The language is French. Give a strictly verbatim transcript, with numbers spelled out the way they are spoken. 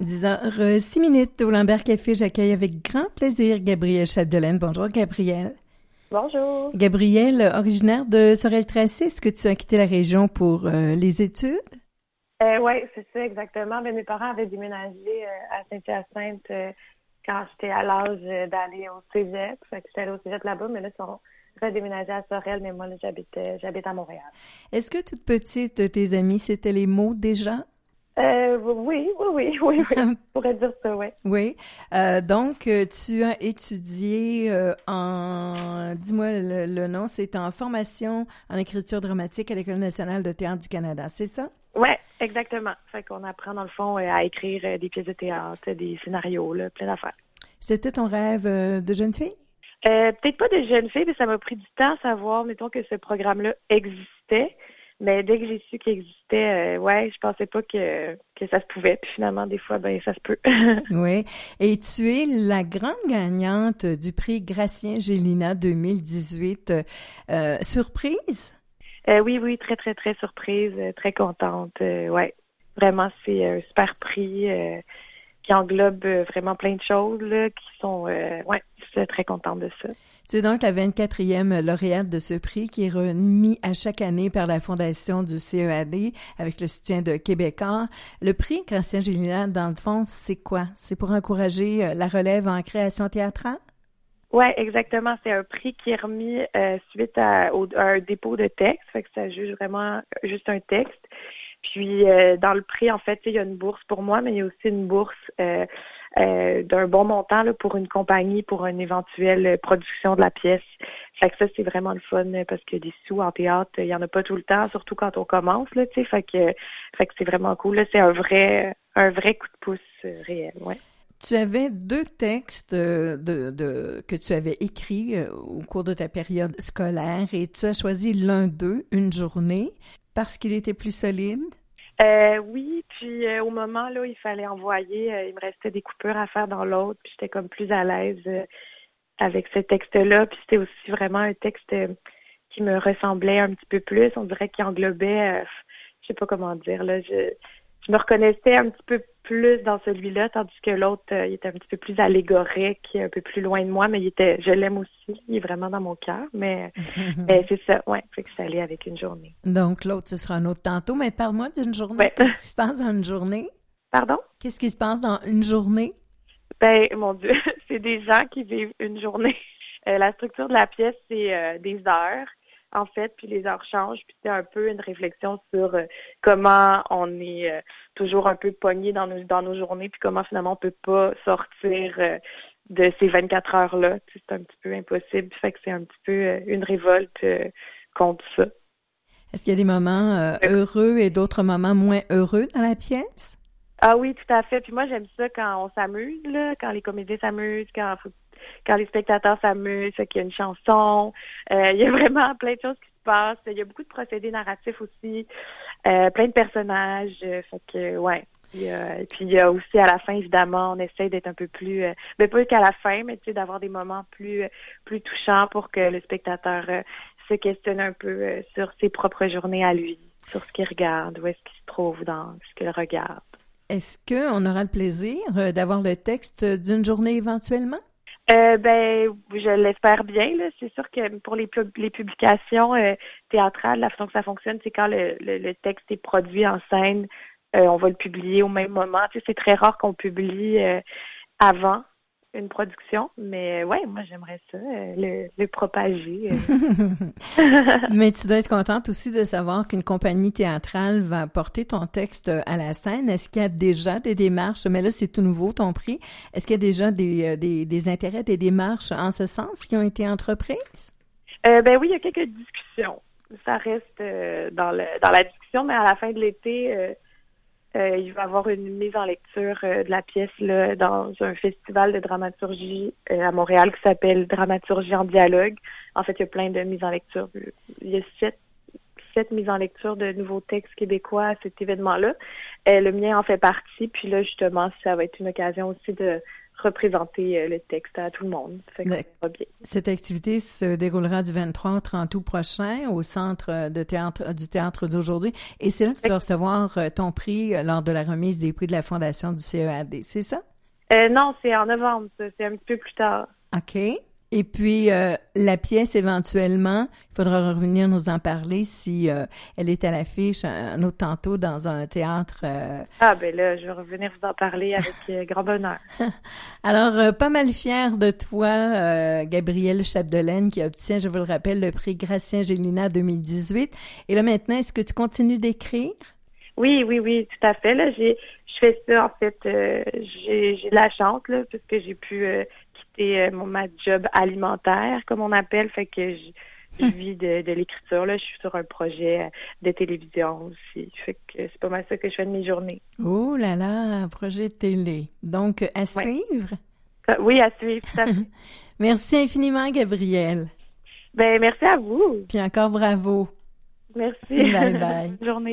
dix heures six minutes au Lambert Café. J'accueille avec grand plaisir Gabrielle Chapdelaine. Bonjour Gabrielle. Bonjour. Gabrielle, originaire de Sorel-Tracy, est-ce que tu as quitté la région pour euh, les études? Euh, oui, c'est ça exactement. Mais mes parents avaient déménagé euh, à Saint-Hyacinthe euh, quand j'étais à l'âge euh, d'aller au cégep. Fait que j'étais allée au cégep là-bas, mais là, ils sont redéménagés à Sorel, mais moi, là, j'habite, euh, j'habite à Montréal. Est-ce que toute petite, tes amis, c'était les mots déjà? Euh, oui, oui, oui, oui, oui. Je pourrais dire ça, oui. Oui. Euh, donc, tu as étudié euh, en, dis-moi le, le nom, c'est en formation en écriture dramatique à l'École nationale de théâtre du Canada, c'est ça? Oui, exactement. Fait qu'on apprend, dans le fond, à écrire des pièces de théâtre, des scénarios, là, plein d'affaires. C'était ton rêve de jeune fille? Euh, peut-être pas de jeune fille, mais ça m'a pris du temps à savoir, mettons, que ce programme-là existait. Mais dès que j'ai su qu'il existait, euh, ouais, je pensais pas que, que ça se pouvait. Puis finalement, des fois, ben ça se peut. Oui. Et tu es la grande gagnante du prix Gracien Gélina deux mille dix-huit. Euh, surprise? Euh, oui, oui, très, très, très surprise, euh, très contente. Euh, ouais, vraiment, c'est un super prix euh, qui englobe euh, vraiment plein de choses là, qui sont, euh, ouais, je suis très contente de ça. Tu es donc la vingt-quatrième lauréate de ce prix qui est remis à chaque année par la Fondation du C E A D avec le soutien de Québécois. Le prix Gracien Gélina, dans le fond, c'est quoi? C'est pour encourager la relève en création théâtrale? Oui, exactement. C'est un prix qui est remis euh, suite à, au, à un dépôt de texte. Fait que ça juge vraiment juste un texte. Puis euh, dans le prix, en fait, il y a une bourse pour moi, mais il y a aussi une bourse euh, euh, d'un bon montant là, pour une compagnie, pour une éventuelle production de la pièce. Fait que ça, c'est vraiment le fun parce que des sous en théâtre, il y en a pas tout le temps, surtout quand on commence, là, tu sais. Fait que, fait que c'est vraiment cool. Là, c'est un vrai, un vrai coup de pouce euh, réel, ouais. Tu avais deux textes de, de, que tu avais écrits euh, au cours de ta période scolaire et tu as choisi l'un d'eux, Une journée, parce qu'il était plus solide? Euh, oui, puis euh, au moment là, il fallait envoyer, euh, il me restait des coupures à faire dans l'autre, puis j'étais comme plus à l'aise euh, avec ce texte-là, puis c'était aussi vraiment un texte euh, qui me ressemblait un petit peu plus, on dirait qu'il englobait, euh, je sais pas comment dire, là, je, je me reconnaissais un petit peu plus dans celui-là, tandis que l'autre, euh, il était un petit peu plus allégorique, un peu plus loin de moi, mais il était, je l'aime aussi, il est vraiment dans mon cœur, mais, mais c'est ça, ouais, fait que c'est allé avec Une journée. Donc l'autre, ce sera un autre tantôt, mais parle-moi d'une journée. Ouais. Qu'est-ce qui se passe dans une journée? Pardon? Qu'est-ce qui se passe dans une journée? Ben, mon Dieu, c'est des gens qui vivent une journée. Euh, la structure de la pièce, c'est euh, des heures, en fait, puis les heures changent, puis c'est un peu une réflexion sur euh, comment on est euh, toujours un peu pogné dans nos dans nos journées, puis comment finalement on peut pas sortir euh, de ces vingt-quatre heures-là. Tu sais, c'est un petit peu impossible, fait que c'est un petit peu euh, une révolte euh, contre ça. Est-ce qu'il y a des moments euh, heureux et d'autres moments moins heureux dans la pièce? Ah oui, tout à fait. Puis moi, j'aime ça quand on s'amuse, là, quand les comédiens s'amusent, quand quand les spectateurs s'amusent, qu'il y a une chanson. Euh, il y a vraiment plein de choses qui se passent. Il y a beaucoup de procédés narratifs aussi, euh, plein de personnages. Euh, fait que, ouais. Puis, euh, puis il y a aussi à la fin, évidemment, on essaie d'être un peu plus, euh, ben pas qu'à la fin, mais tu sais, d'avoir des moments plus, plus touchants pour que le spectateur euh, se questionne un peu euh, sur ses propres journées à lui, sur ce qu'il regarde, où est-ce qu'il se trouve dans ce qu'il regarde. Est-ce qu'on aura le plaisir d'avoir le texte d'une journée éventuellement? Euh, ben, je l'espère bien. Là. C'est sûr que pour les, pub- les publications euh, théâtrales, la façon que ça fonctionne, c'est quand le, le, le texte est produit en scène, euh, on va le publier au même moment. Tu sais, c'est très rare qu'on publie euh, avant une production, mais ouais, moi j'aimerais ça, euh, le, le propager. Euh. Mais tu dois être contente aussi de savoir qu'une compagnie théâtrale va porter ton texte à la scène. Est-ce qu'il y a déjà des démarches, mais là c'est tout nouveau ton prix, est-ce qu'il y a déjà des, des, des intérêts, des démarches en ce sens qui ont été entreprises? Euh, ben oui, il y a quelques discussions. Ça reste euh, dans, le, dans la discussion, mais à la fin de l'été, euh, Euh, il va y avoir une mise en lecture euh, de la pièce là, dans un festival de dramaturgie euh, à Montréal qui s'appelle Dramaturgie en dialogue. En fait, il y a plein de mises en lecture. Il y a sept, sept mises en lecture de nouveaux textes québécois à cet événement-là. Euh, le mien en fait partie. Puis là, justement, ça va être une occasion aussi de représenter euh, le texte à tout le monde. Ça fait qu'on va bien. Cette activité se déroulera du vingt-trois au trente août prochain au Centre de théâtre du Théâtre d'aujourd'hui. Et c'est là que tu vas recevoir ton prix lors de la remise des prix de la Fondation du C E A D, c'est ça? Euh, non, c'est en novembre, ça. C'est un petit peu plus tard. OK. Et puis, euh, la pièce, éventuellement, il faudra revenir nous en parler si euh, elle est à l'affiche un autre tantôt dans un théâtre. Euh... Ah, ben là, je vais revenir vous en parler avec euh, grand bonheur. Alors, euh, pas mal fière de toi, euh, Gabrielle Chapdelaine, qui obtient, je vous le rappelle, le prix Gratien Gélina deux mille dix-huit. Et là, maintenant, est-ce que tu continues d'écrire? Oui, oui, oui, tout à fait. Là, j'ai, je fais ça, en fait, euh, j'ai, j'ai de la chance, là, puisque j'ai pu euh, quitter euh, mon ma job alimentaire, comme on appelle, fait que je, je vis de, de l'écriture, là. Je suis sur un projet de télévision aussi, fait que c'est pas mal ça que je fais de mes journées. Oh là là, projet télé. Donc, à suivre? Ouais. Oui, à suivre, tout à fait. Merci infiniment, Gabrielle. Ben, merci à vous. Puis encore bravo. Merci. Bye bye. Bonne journée.